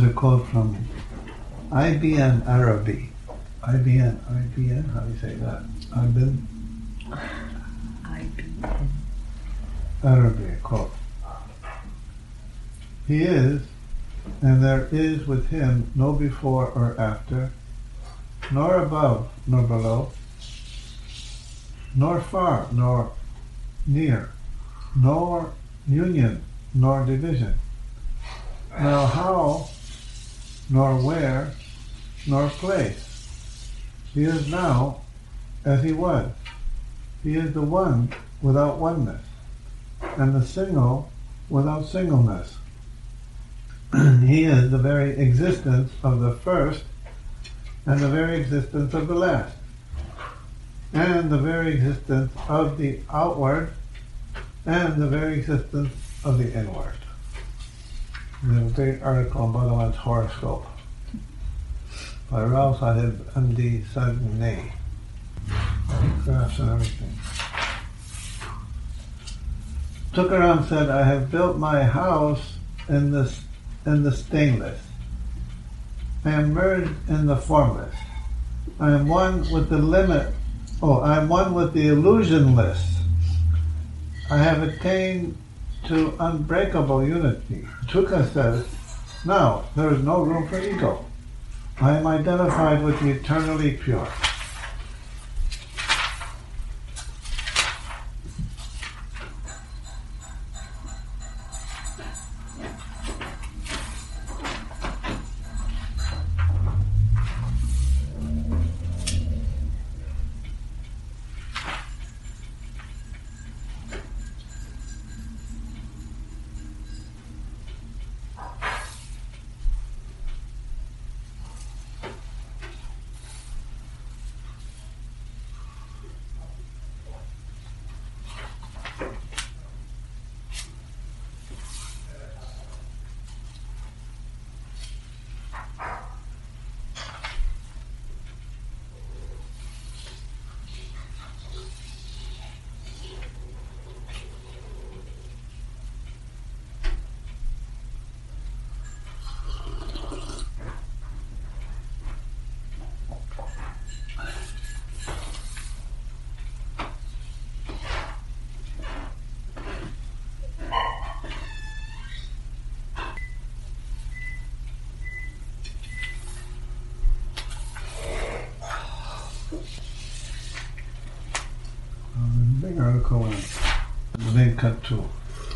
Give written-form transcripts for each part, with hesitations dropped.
a quote from Ibn Arabi. IBN, how do you say that? Ibn Arabi, a quote. He is, and there is with him no before or after, nor above nor below, nor far nor near, nor union nor division. Now how, nor where, nor place. He is now as he was. He is the one without oneness, and the single without singleness. He is the very existence of the first, and the very existence of the last, and the very existence of the outward, and the very existence of the inward. There's a great article on Bhagavan's horoscope by Rao Sahib M.D. Sagnay. Graphs and everything. Tukaram said, I have built my house in the stainless. I am merged in the formless. I am one with the limit. I am one with the illusionless. I have attained to unbreakable unity. Tuka says, now there is no room for ego. I am identified with the eternally pure. Big article in Venkatu.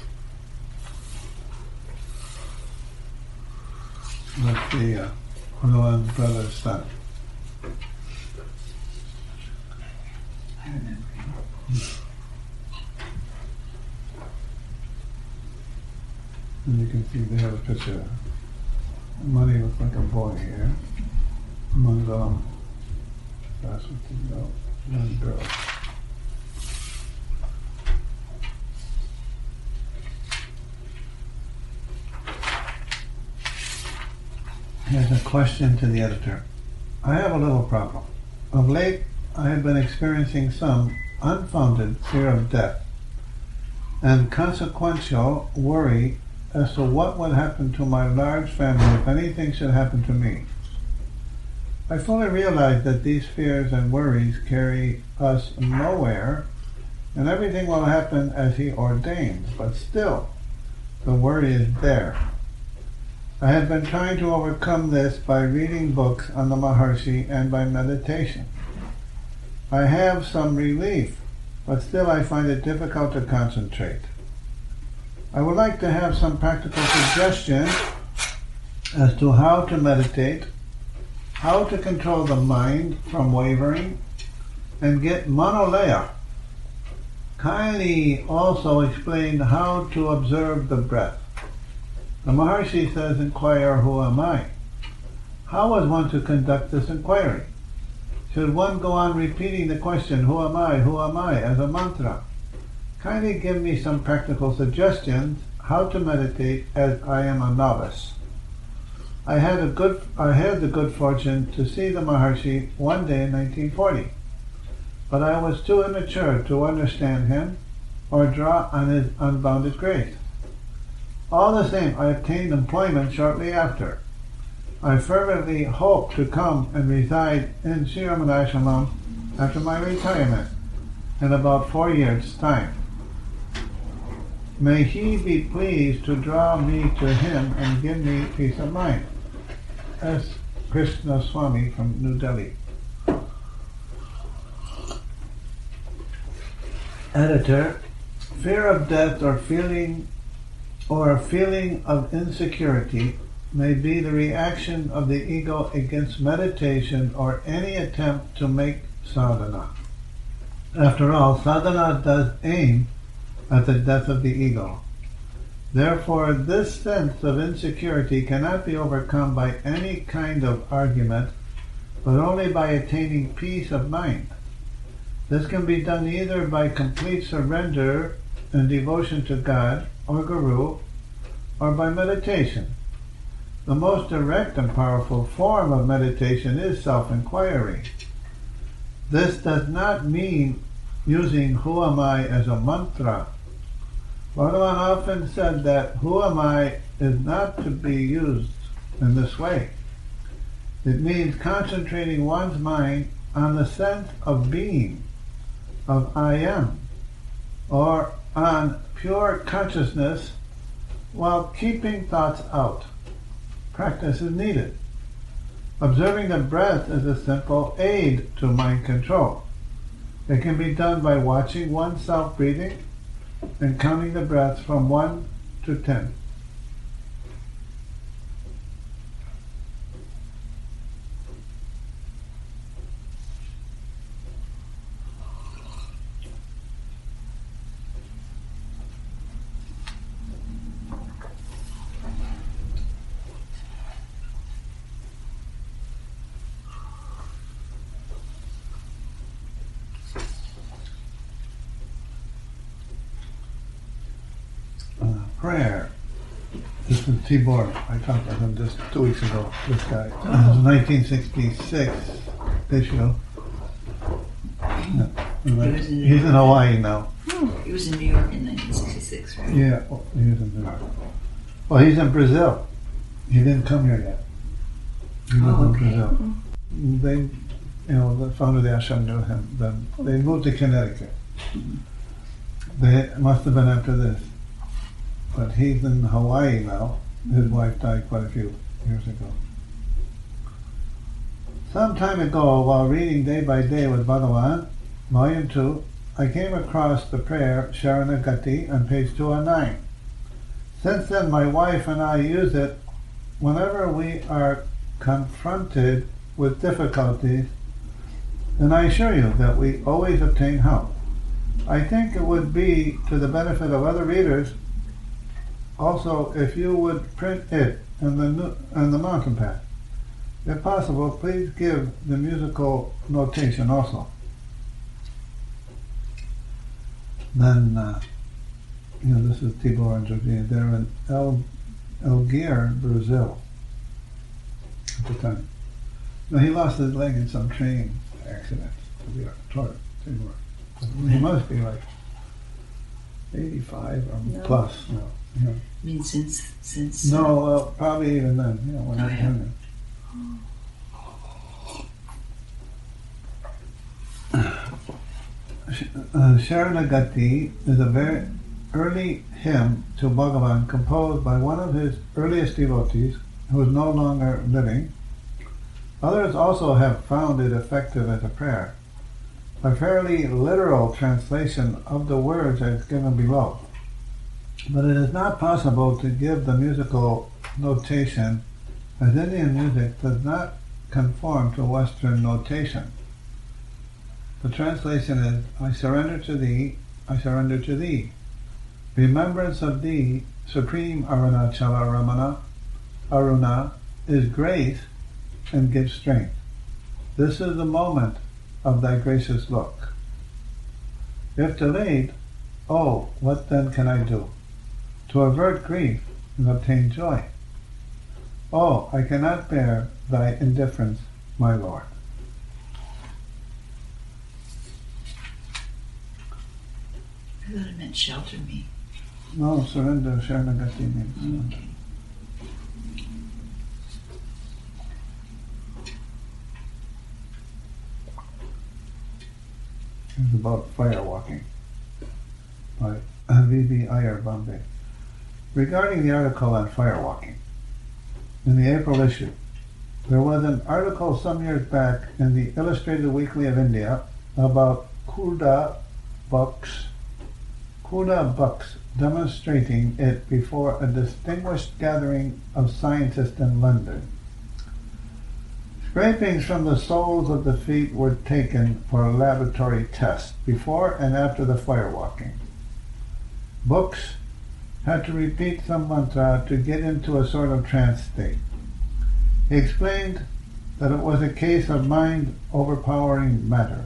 That's the Bhagavan's brother's son. And you can see they have a picture. Money looks like a boy here. Mangalam. That's what you know. Young girl. Here's a question to the editor. I have a little problem. Of late, I have been experiencing some unfounded fear of death and consequential worry as to what would happen to my large family if anything should happen to me. I fully realize that these fears and worries carry us nowhere, and everything will happen as He ordains, but still, the worry is there. I have been trying to overcome this by reading books on the Maharshi and by meditation. I have some relief, but still I find it difficult to concentrate. I would like to have some practical suggestions as to how to meditate, how to control the mind from wavering, and get manolaya. Kindly also explain how to observe the breath. The Maharshi says, inquire, who am I? How is one to conduct this inquiry? Should one go on repeating the question, who am I, as a mantra? Kindly give me some practical suggestions how to meditate as I am a novice. I had the good fortune to see the Maharshi one day in 1940, but I was too immature to understand him or draw on his unbounded grace. All the same, I obtained employment shortly after. I fervently hope to come and reside in Sri Ramanasharam after my retirement in about 4 years' time. May he be pleased to draw me to him and give me peace of mind. S. Krishna Swami from New Delhi. Editor, fear of death or a feeling of insecurity may be the reaction of the ego against meditation or any attempt to make sadhana. After all, sadhana does aim at the death of the ego. Therefore, this sense of insecurity cannot be overcome by any kind of argument, but only by attaining peace of mind. This can be done either by complete surrender and devotion to God or Guru, or by meditation. The most direct and powerful form of meditation is self-inquiry. This does not mean using "Who am I" as a mantra. Bhagavan often said that "Who am I" is not to be used in this way. It means concentrating one's mind on the sense of being, of I am, or on pure consciousness while keeping thoughts out. Practice is needed. Observing the breath is a simple aid to mind control. It can be done by watching oneself breathing and counting the breaths from 1 to 10. Prayer. This is Tibor. I talked to him just 2 weeks ago. This guy. This is 1966 issue. He's in Hawaii now. He was in New York in 1966, right? Yeah, he was in New York. Well, he's in Brazil. He didn't come here yet. He was in Brazil. They, the founder of the ashram knew him. Then they moved to Connecticut. They must have been after this. But he's in Hawaii now. His wife died quite a few years ago. Some time ago, while reading Day by Day with Bhagavan, Volume 2, I came across the prayer Sharanagati on page 209. Since then, my wife and I use it whenever we are confronted with difficulties, and I assure you that we always obtain help. I think it would be to the benefit of other readers also if you would print it on the mountain path. If possible, please give the musical notation also. Then, this is Tibor and Georgina. They're in Algiers, Brazil at the time. Now, he lost his leg in some train accident. Tibor. He must be like 85 or plus now. Yeah. I mean, since no, well, probably even then. When oh, yeah. Sharanagati is a very early hymn to Bhagavan composed by one of his earliest devotees who is no longer living. Others also have found it effective as a prayer. A fairly literal translation of the words is given below. But it is not possible to give the musical notation, as Indian music does not conform to Western notation. The translation is, I surrender to thee, I surrender to thee. Remembrance of thee, Supreme Arunachala Ramana, Aruna, is grace and gives strength. This is the moment of thy gracious look. If delayed, oh, what then can I do? To avert grief and obtain joy. Oh, I cannot bear thy indifference, my Lord. I thought it meant shelter me. No, surrender, Sharanagati means. Okay. It's about fire walking by V.B. Iyer, Bombay. Regarding the article on fire walking, in the April issue, there was an article some years back in the Illustrated Weekly of India about Kuda Bucks demonstrating it before a distinguished gathering of scientists in London. Scrapings from the soles of the feet were taken for a laboratory test before and after the firewalking. Books had to repeat some mantra to get into a sort of trance state. He explained that it was a case of mind overpowering matter.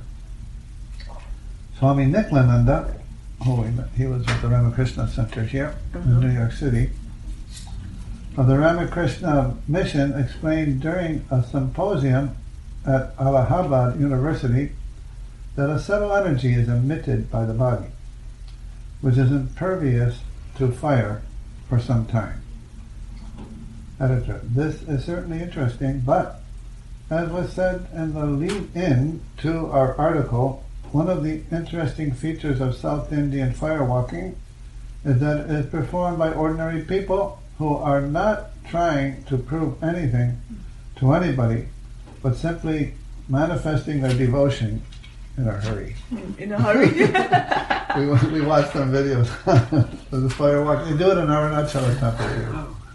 Swami Niklananda, he was at the Ramakrishna Center here in New York City, of the Ramakrishna Mission, explained during a symposium at Allahabad University that a subtle energy is emitted by the body, which is impervious to fire for some time. Editor, this is certainly interesting, but as was said in the lead-in to our article, one of the interesting features of South Indian firewalking is that it is performed by ordinary people who are not trying to prove anything to anybody, but simply manifesting their devotion in a hurry. In a hurry? we watched some videos of the firewalk. They do it in Arunachala Temple here.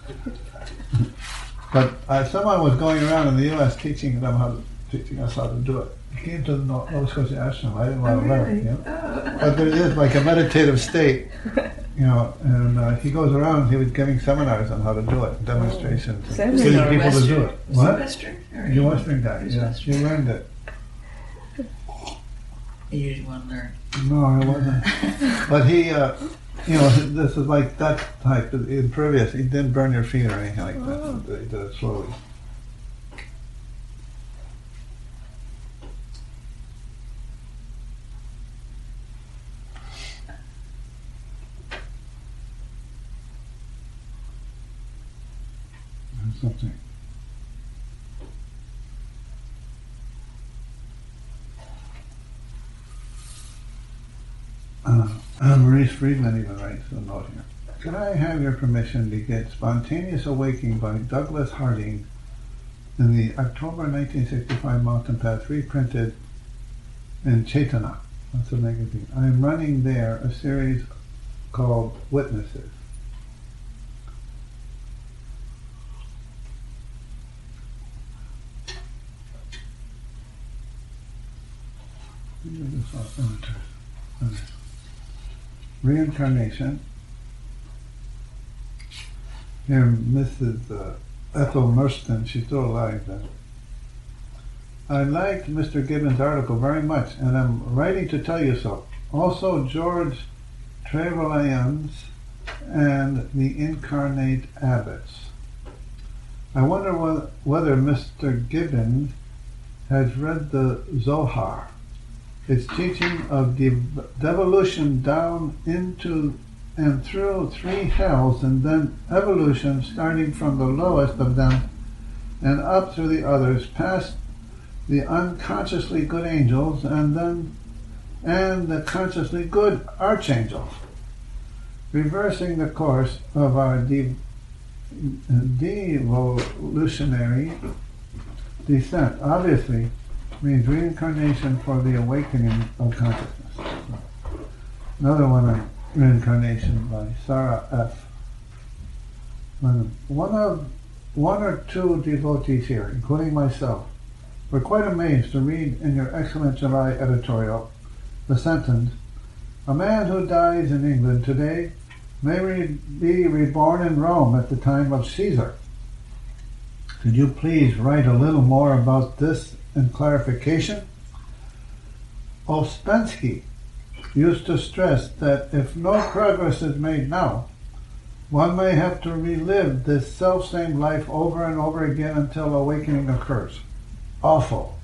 But someone was going around in the U.S. teaching us how to do it. He came to the Nova Scotia ashram. I didn't want to learn, But there is like a meditative state, and he goes around. He was giving seminars on how to do it, demonstrations, getting people to do it. What? Western? You're a Western guy. Yeah, you learned it. You didn't want to learn. No, I wasn't. But he, this is like that type of impervious. He didn't burn your feet or anything like that. He did it slowly. Something. Maurice Friedman even writes a note here. Could I have your permission to get Spontaneous Awakening by Douglas Harding in the October 1965 Mountain Path reprinted in Chaitanya? That's a magazine. I am running there a series called Witnesses. Reincarnation. Here, Mrs. Ethel Merston, she's still alive then. I liked Mr. Gibbons' article very much, and I'm writing to tell you so. Also, George Trevelyan's and the Incarnate Abbots. I wonder whether Mr. Gibbons has read the Zohar. Its teaching of devolution down into and through three hells, and then evolution starting from the lowest of them and up through the others, past the unconsciously good angels and the consciously good archangels, reversing the course of our devolutionary descent. Obviously means reincarnation for the awakening of consciousness. Another one on reincarnation by Sarah F. One or two devotees here, including myself, were quite amazed to read in your excellent July editorial the sentence, "A man who dies in England today may be reborn in Rome at the time of Caesar." Could you please write a little more about this in clarification? Ouspensky used to stress that if no progress is made now, one may have to relive this self-same life over and over again until awakening occurs. Awful.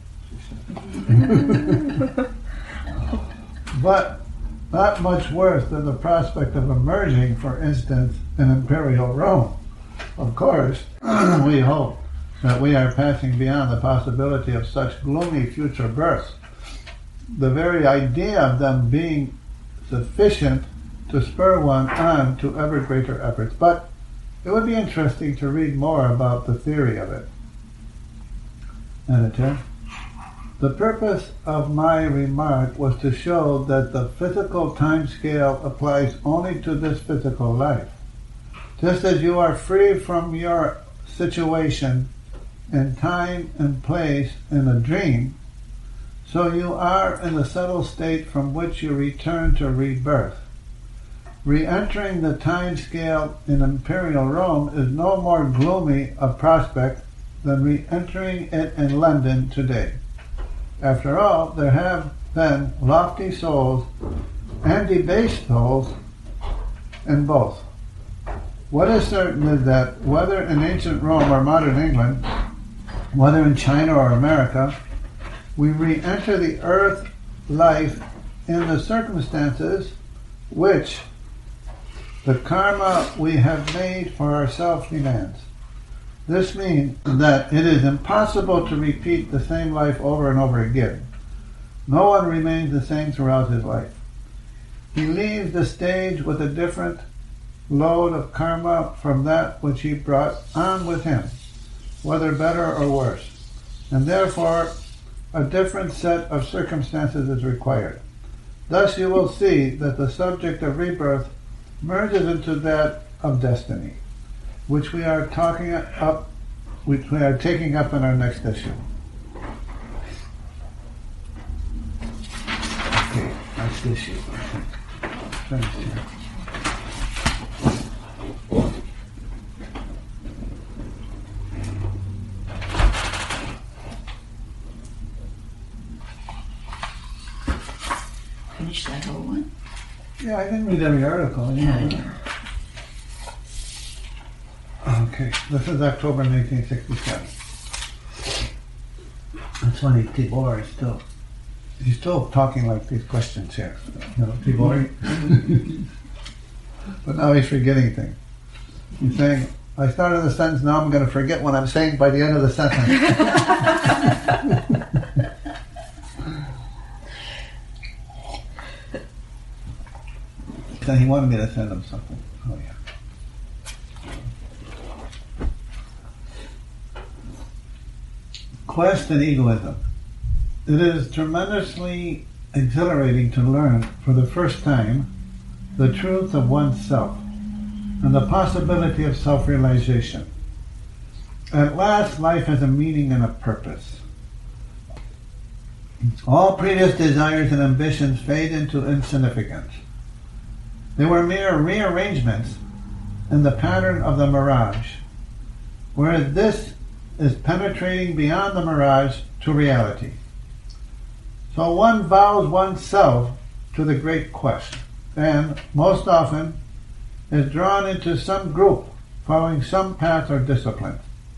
But not much worse than the prospect of emerging, for instance, in Imperial Rome. Of course, we hope that we are passing beyond the possibility of such gloomy future births, the very idea of them being sufficient to spur one on to ever greater efforts. But it would be interesting to read more about the theory of it. Editor, the purpose of my remark was to show that the physical time scale applies only to this physical life. Just as you are free from your situation in time and place in a dream, so you are in the subtle state from which you return to rebirth. Re-entering the time scale in Imperial Rome is no more gloomy a prospect than re-entering it in London today. After all, there have been lofty souls and debased souls in both. What is certain is that whether in ancient Rome or modern England, whether in China or America, we re-enter the earth life in the circumstances which the karma we have made for ourselves demands. This means that it is impossible to repeat the same life over and over again. No one remains the same throughout his life. He leaves the stage with a different load of karma from that which he brought on with him, whether better or worse, and therefore a different set of circumstances is required. Thus you will see that the subject of rebirth merges into that of destiny, which we are taking up in our next issue. Okay, next issue, I think. Finished here. Finish that whole one? Yeah, I didn't read every article. Yeah, I know. Okay, this is October 1967. That's funny, Tibor is he's still talking like these questions here. You know, Tibor. But now he's forgetting things. He's saying, I started the sentence, now I'm going to forget what I'm saying by the end of the sentence. So he wanted me to send him something. Oh, yeah. Quest and egoism. It is tremendously exhilarating to learn for the first time the truth of oneself and the possibility of self-realization. At last, life has a meaning and a purpose. All previous desires and ambitions fade into insignificance. They were mere rearrangements in the pattern of the mirage, whereas this is penetrating beyond the mirage to reality. So one vows oneself to the great quest, and most often is drawn into some group following some path or discipline.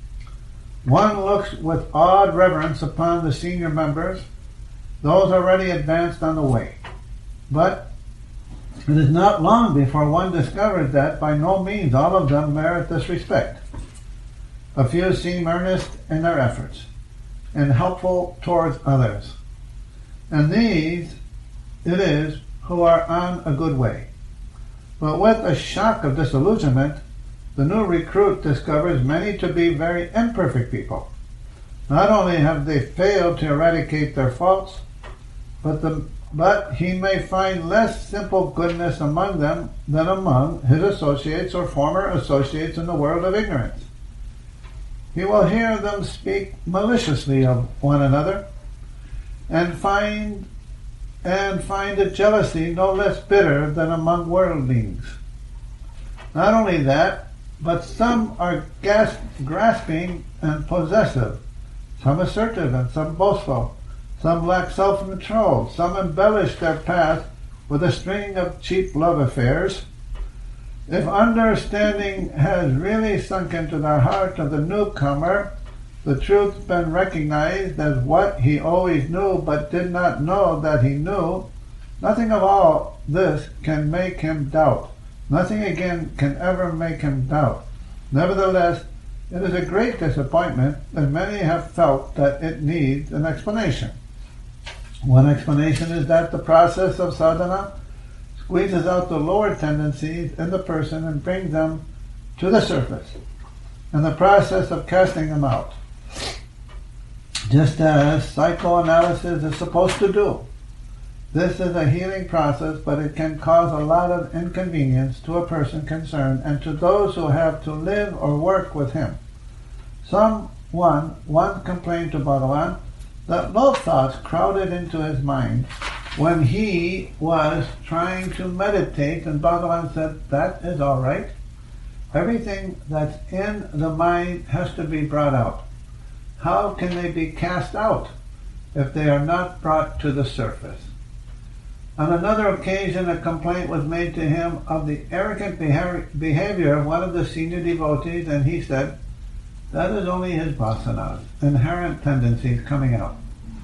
One looks with awed reverence upon the senior members, those already advanced on the way. But it is not long before one discovers that by no means all of them merit this respect. A few seem earnest in their efforts and helpful towards others. And these it is who are on a good way. But with a shock of disillusionment, the new recruit discovers many to be very imperfect people. Not only have they failed to eradicate their faults, but he may find less simple goodness among them than among his associates or former associates in the world of ignorance. He will hear them speak maliciously of one another, and find a jealousy no less bitter than among worldlings. Not only that, but some are grasping and possessive, some assertive and some boastful, some lack self-control, some embellish their path with a string of cheap love affairs. If understanding has really sunk into the heart of the newcomer, the truth been recognized as what he always knew but did not know that he knew, nothing of all this can make him doubt. Nothing again can ever make him doubt. Nevertheless, it is a great disappointment, and many have felt that it needs an explanation. One explanation is that the process of sadhana squeezes out the lower tendencies in the person and brings them to the surface, and the process of casting them out, just as psychoanalysis is supposed to do. This is a healing process, but it can cause a lot of inconvenience to a person concerned and to those who have to live or work with him. Someone once complained to Bhagavan that love thoughts crowded into his mind when he was trying to meditate, and Bhagavan said, that is all right. Everything that's in the mind has to be brought out. How can they be cast out if they are not brought to the surface? On another occasion, a complaint was made to him of the arrogant behavior of one of the senior devotees, and he said, that is only his vasanas, inherent tendencies coming out.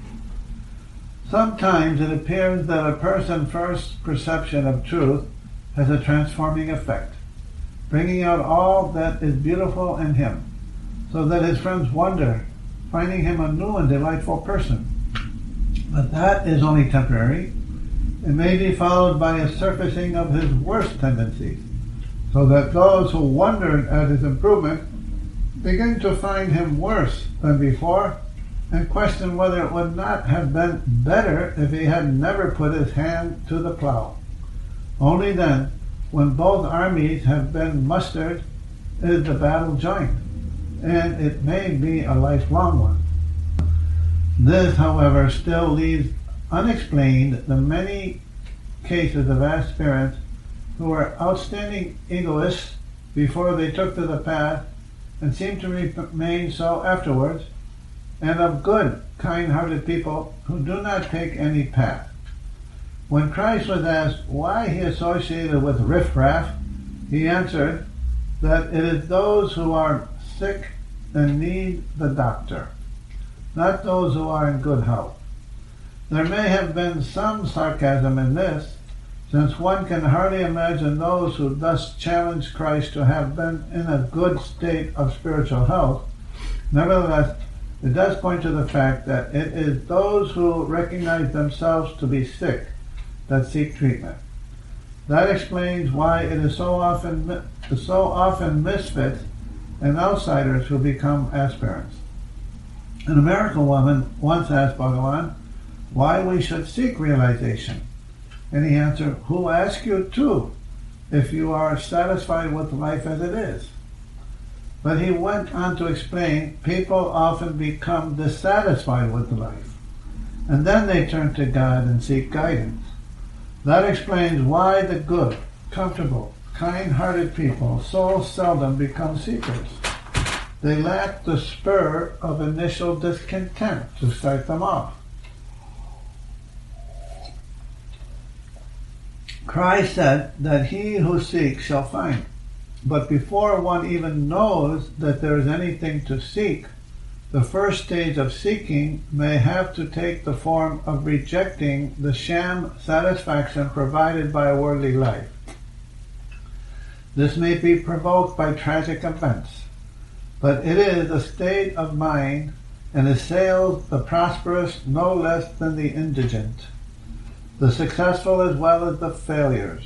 Sometimes it appears that a person's first perception of truth has a transforming effect, bringing out all that is beautiful in him, so that his friends wonder, finding him a new and delightful person. But that is only temporary. It may be followed by a surfacing of his worst tendencies, so that those who wondered at his improvement begin to find him worse than before and question whether it would not have been better if he had never put his hand to the plow. Only then, when both armies have been mustered, is the battle joined, and it may be a lifelong one. This, however, still leaves unexplained the many cases of aspirants who were outstanding egoists before they took to the path and seem to remain so afterwards, and of good, kind-hearted people who do not take any path. When Christ was asked why he associated with riffraff, he answered that it is those who are sick and need the doctor, not those who are in good health. There may have been some sarcasm in this, since one can hardly imagine those who thus challenge Christ to have been in a good state of spiritual health. Nevertheless, it does point to the fact that it is those who recognize themselves to be sick that seek treatment. That explains why it is so often misfits and outsiders who become aspirants. An American woman once asked Bhagavan why we should seek realization, and he answered, who asked you to, if you are satisfied with life as it is? But he went on to explain, people often become dissatisfied with life, and then they turn to God and seek guidance. That explains why the good, comfortable, kind-hearted people so seldom become seekers. They lack the spur of initial discontent to start them off. Christ said that he who seeks shall find. But before one even knows that there is anything to seek, the first stage of seeking may have to take the form of rejecting the sham satisfaction provided by worldly life. This may be provoked by tragic events, but it is a state of mind and assails the prosperous no less than the indigent, the successful as well as the failures.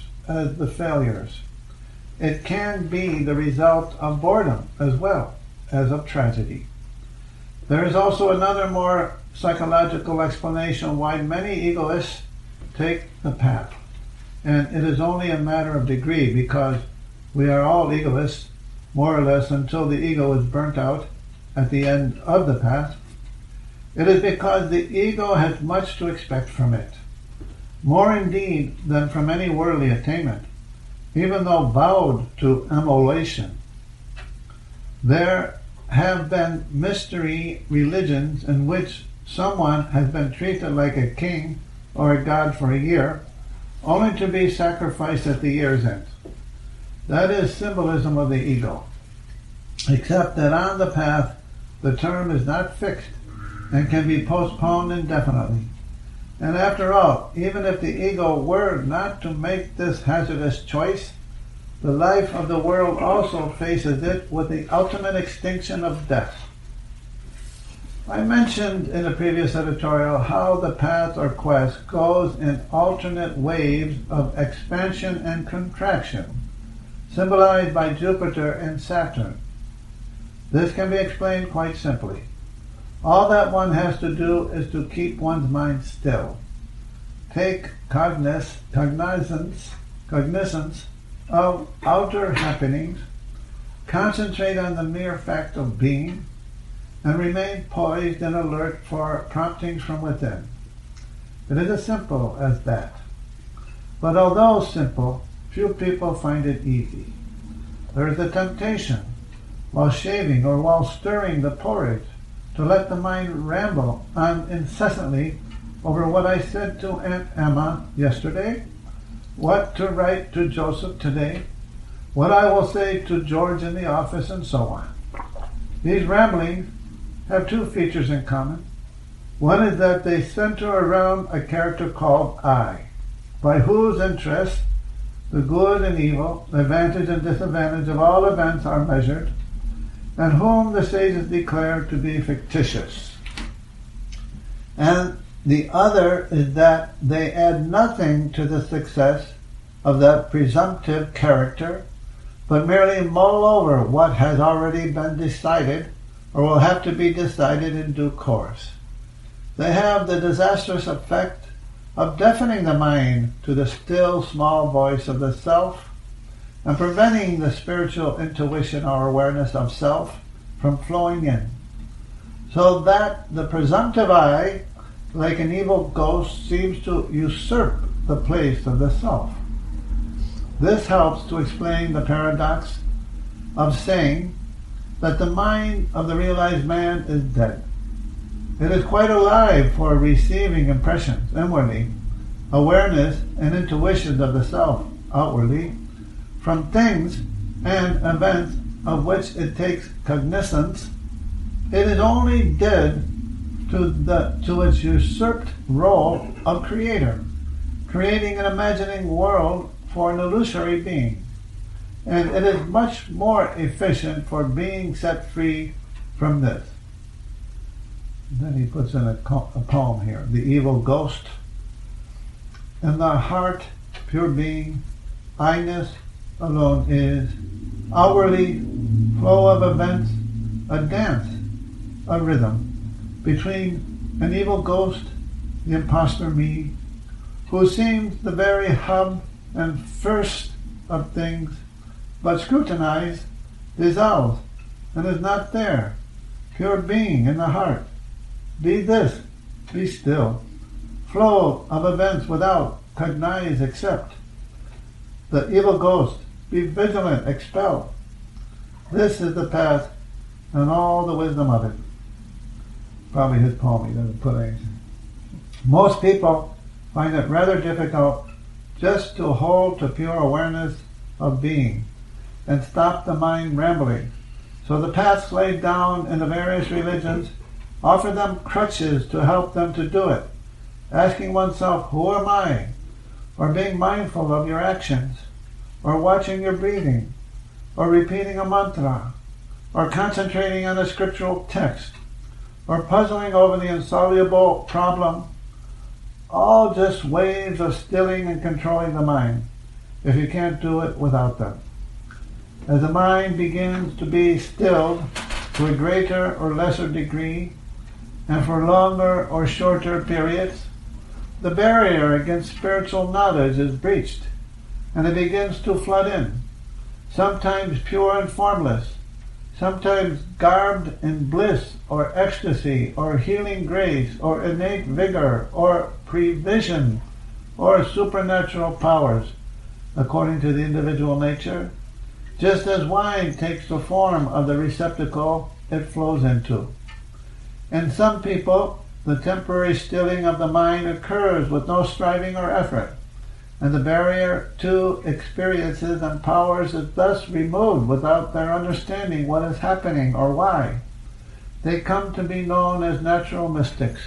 It can be the result of boredom as well as of tragedy. There is also another more psychological explanation why many egoists take the path, and it is only a matter of degree, because we are all egoists, more or less, until the ego is burnt out at the end of the path. It is because the ego has much to expect from it, more indeed than from any worldly attainment, even though vowed to immolation. There have been mystery religions in which someone has been treated like a king or a god for a year, only to be sacrificed at the year's end. That is symbolism of the ego, except that on the path the term is not fixed and can be postponed indefinitely. And after all, even if the ego were not to make this hazardous choice, the life of the world also faces it with the ultimate extinction of death. I mentioned in a previous editorial how the path or quest goes in alternate waves of expansion and contraction, symbolized by Jupiter and Saturn. This can be explained quite simply. All that one has to do is to keep one's mind still. Take cognizance of outer happenings, concentrate on the mere fact of being, and remain poised and alert for promptings from within. It is as simple as that. But although simple, few people find it easy. There is a temptation, while shaving or while stirring the porridge, to let the mind ramble on incessantly over what I said to Aunt Emma yesterday, what to write to Joseph today, what I will say to George in the office, and so on. These ramblings have two features in common. One is that they center around a character called I, by whose interests the good and evil, the advantage and disadvantage of all events are measured, and whom the sages declare to be fictitious. And the other is that they add nothing to the success of that presumptive character, but merely mull over what has already been decided or will have to be decided in due course. They have the disastrous effect of deafening the mind to the still small voice of the self and preventing the spiritual intuition or awareness of self from flowing in. So that the presumptive I, like an evil ghost, seems to usurp the place of the self. This helps to explain the paradox of saying that the mind of the realized man is dead. It is quite alive for receiving impressions inwardly, awareness and intuitions of the self outwardly, from things and events of which it takes cognizance. It is only dead to its usurped role of creator, creating an imagining world for an illusory being. And it is much more efficient for being set free from this. And then he puts in a poem here. The evil ghost. In the heart, pure being, I-ness alone is, outwardly, flow of events, a dance, a rhythm, between an evil ghost, the impostor me, who seems the very hub and first of things, but scrutinized, dissolves, and is not there. Pure being in the heart. Be this, be still. Flow of events without, cognize, accept. The evil ghost, be vigilant, expel. This is the path and all the wisdom of it. Probably his poem, he doesn't put anything. Most people find it rather difficult just to hold to pure awareness of being and stop the mind rambling. So the paths laid down in the various religions offer them crutches to help them to do it, asking oneself, who am I? Or being mindful of your actions, or watching your breathing, or repeating a mantra, or concentrating on a scriptural text, or puzzling over the insoluble problem, all just ways of stilling and controlling the mind, if you can't do it without them. As the mind begins to be stilled to a greater or lesser degree, and for longer or shorter periods, the barrier against spiritual knowledge is breached, and it begins to flood in, sometimes pure and formless, sometimes garbed in bliss or ecstasy or healing grace or innate vigor or prevision or supernatural powers, according to the individual nature, just as wine takes the form of the receptacle it flows into. In some people, the temporary stilling of the mind occurs with no striving or effort, and the barrier to experiences and powers is thus removed without their understanding what is happening or why. They come to be known as natural mystics.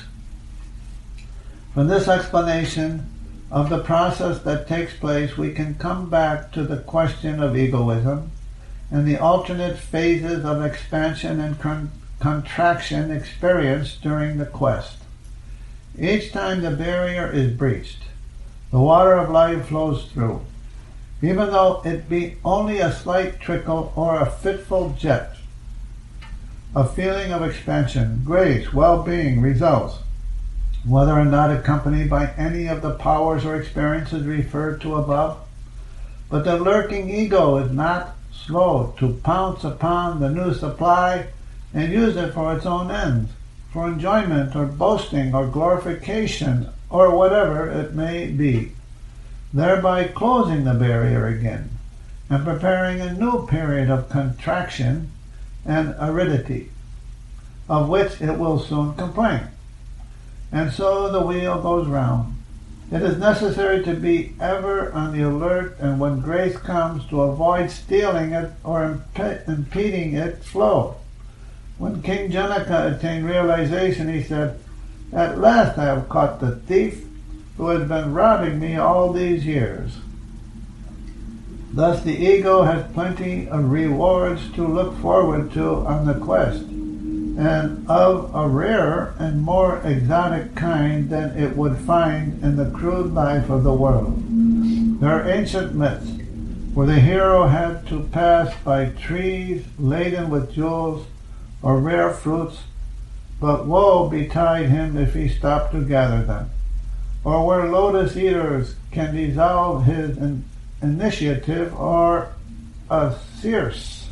From this explanation of the process that takes place, we can come back to the question of egoism and the alternate phases of expansion and contraction experienced during the quest. Each time the barrier is breached, the water of life flows through, even though it be only a slight trickle or a fitful jet. A feeling of expansion, grace, well-being results, whether or not accompanied by any of the powers or experiences referred to above. But the lurking ego is not slow to pounce upon the new supply and use it for its own ends, for enjoyment or boasting or glorification or whatever it may be, thereby closing the barrier again and preparing a new period of contraction and aridity, of which it will soon complain. And so the wheel goes round. It is necessary to be ever on the alert, and when grace comes, to avoid stealing it or impeding its flow. When King Janaka attained realization, he said, "At last I have caught the thief who has been robbing me all these years." Thus the ego has plenty of rewards to look forward to on the quest, and of a rarer and more exotic kind than it would find in the crude life of the world. There are ancient myths where the hero had to pass by trees laden with jewels or rare fruits, but woe betide him if he stopped to gather them, or where lotus eaters can dissolve his initiative, or a Circe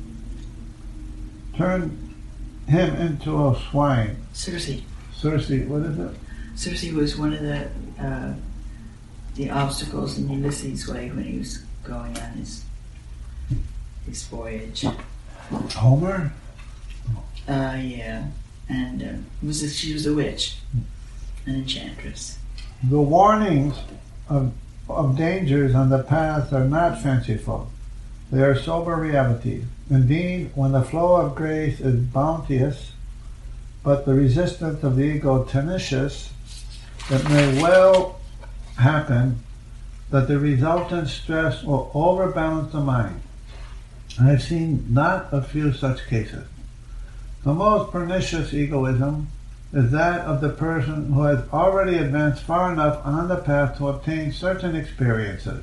turn him into a swine. Circe. Circe, what is it? Circe was one of the obstacles in Ulysses' way when he was going on his voyage. Homer? Yeah. And she was a witch, an enchantress. The warnings of dangers on the path are not fanciful. They are sober realities. Indeed, when the flow of grace is bounteous, but the resistance of the ego tenacious, it may well happen that the resultant stress will overbalance the mind. I have seen not a few such cases. The most pernicious egoism is that of the person who has already advanced far enough on the path to obtain certain experiences.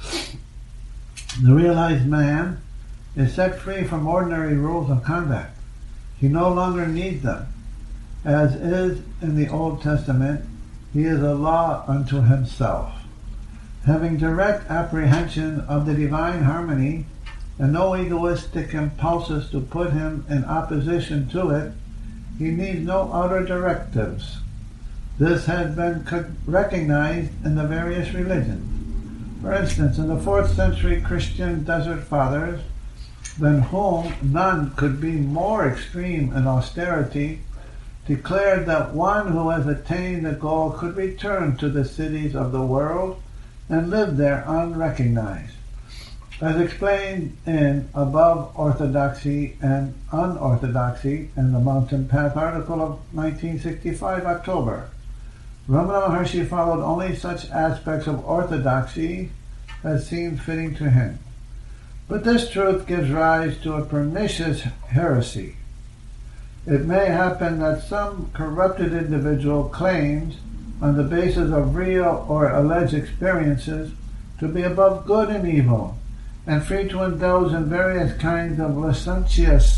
The realized man is set free from ordinary rules of conduct. He no longer needs them. As is in the Old Testament, he is a law unto himself. Having direct apprehension of the divine harmony and no egoistic impulses to put him in opposition to it, he needs no outer directives. This has been recognized in the various religions. For instance, in the 4th century Christian desert fathers, than whom none could be more extreme in austerity, declared that one who has attained the goal could return to the cities of the world and live there unrecognized. As explained in Above Orthodoxy and Unorthodoxy in the Mountain Path article of 1965 October, Ramana Maharshi followed only such aspects of orthodoxy as seemed fitting to him. But this truth gives rise to a pernicious heresy. It may happen that some corrupted individual claims, on the basis of real or alleged experiences, to be above good and evil, and free to indulge in various kinds of licentiousness.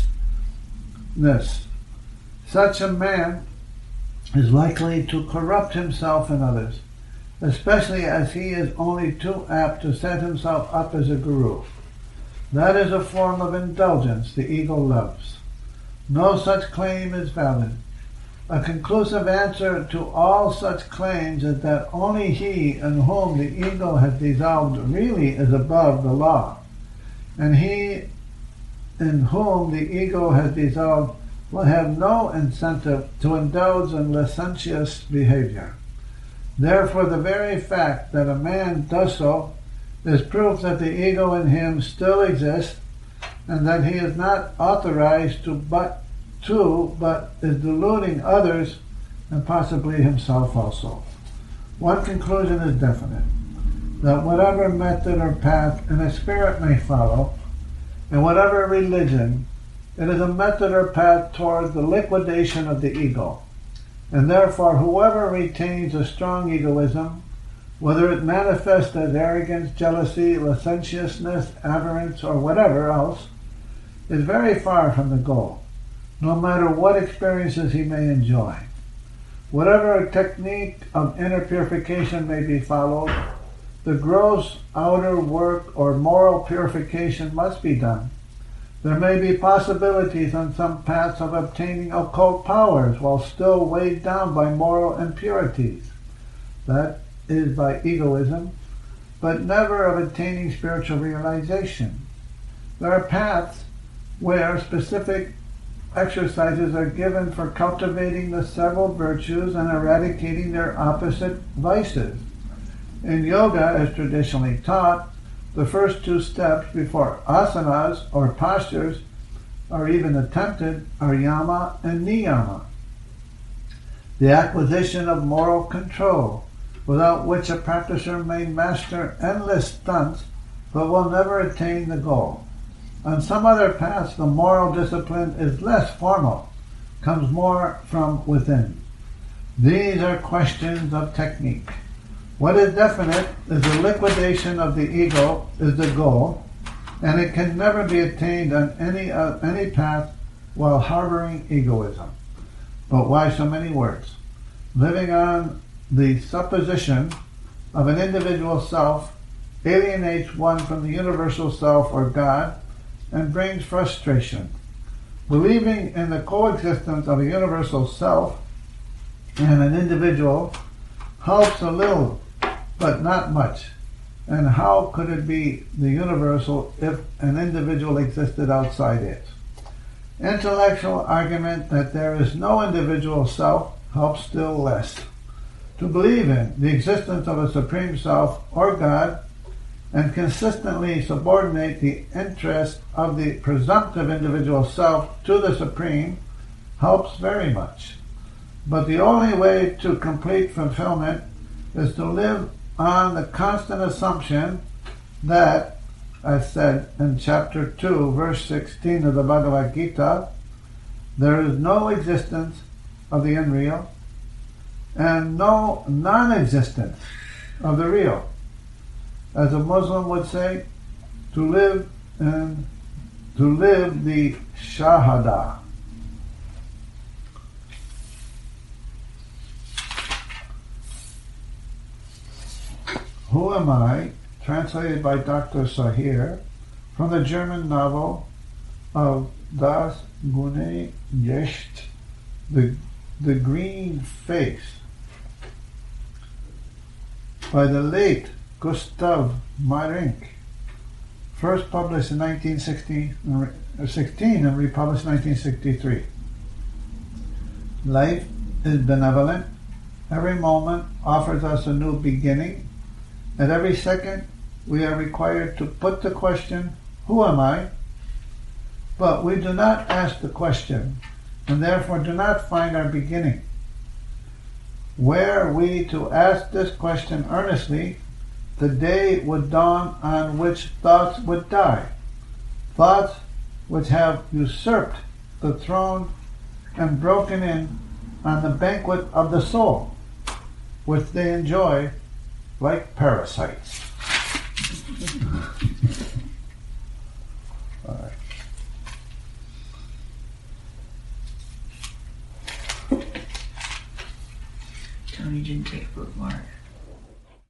Such a man is likely to corrupt himself and others, especially as he is only too apt to set himself up as a guru. That is a form of indulgence the ego loves. No such claim is valid. A conclusive answer to all such claims is that only he in whom the ego has dissolved really is above the law, and he in whom the ego has dissolved will have no incentive to indulge in licentious behavior. Therefore, the very fact that a man does so is proof that the ego in him still exists, and that he is not authorized to but is deluding others and possibly himself also. One conclusion is definite, that whatever method or path an spirit may follow, and whatever religion It is a method or path toward the liquidation of the ego. And therefore, whoever retains a strong egoism, whether it manifests as arrogance, jealousy, licentiousness, avarice, or whatever else, is very far from the goal, no matter what experiences he may enjoy. Whatever technique of inner purification may be followed, the gross outer work or moral purification must be done. There may be possibilities on some paths of obtaining occult powers while still weighed down by moral impurities. That is by egoism, but never of attaining spiritual realization. There are paths where specific exercises are given for cultivating the several virtues and eradicating their opposite vices. In yoga, as traditionally taught, the first two steps before asanas or postures are even attempted are yama and niyama. The acquisition of moral control, without which a practitioner may master endless stunts but will never attain the goal. On some other paths, the moral discipline is less formal, comes more from within. These are questions of technique. What is definite is the liquidation of the ego is the goal, and it can never be attained on any path while harboring egoism. But why so many words? Living on the supposition of an individual self alienates one from the universal self or God and brings frustration. Believing in the coexistence of a universal self and an individual helps a little, but not much. And how could it be the universal if an individual existed outside it? Intellectual argument that there is no individual self helps still less. To believe in the existence of a supreme self or God and consistently subordinate the interest of the presumptive individual self to the supreme helps very much. But the only way to complete fulfillment is to live on the constant assumption that, as said in chapter 2, verse 16 of the Bhagavad Gita, there is no existence of the unreal and no non-existence of the real. As a Muslim would say, to live the Shahada. Who Am I? Translated by Dr. Sahir from the German novel of Das Grüne Gesicht, The Green Face, by the late Gustav Meyrink, first published in 1916 and republished in 1963. Life is benevolent. Every moment offers us a new beginning. At every second, we are required to put the question, who am I? But we do not ask the question, and therefore do not find our beginning. Were we to ask this question earnestly, the day would dawn on which thoughts would die, thoughts which have usurped the throne and broken in on the banquet of the soul, which they enjoy like parasites. All right. Tony didn't take a bookmark.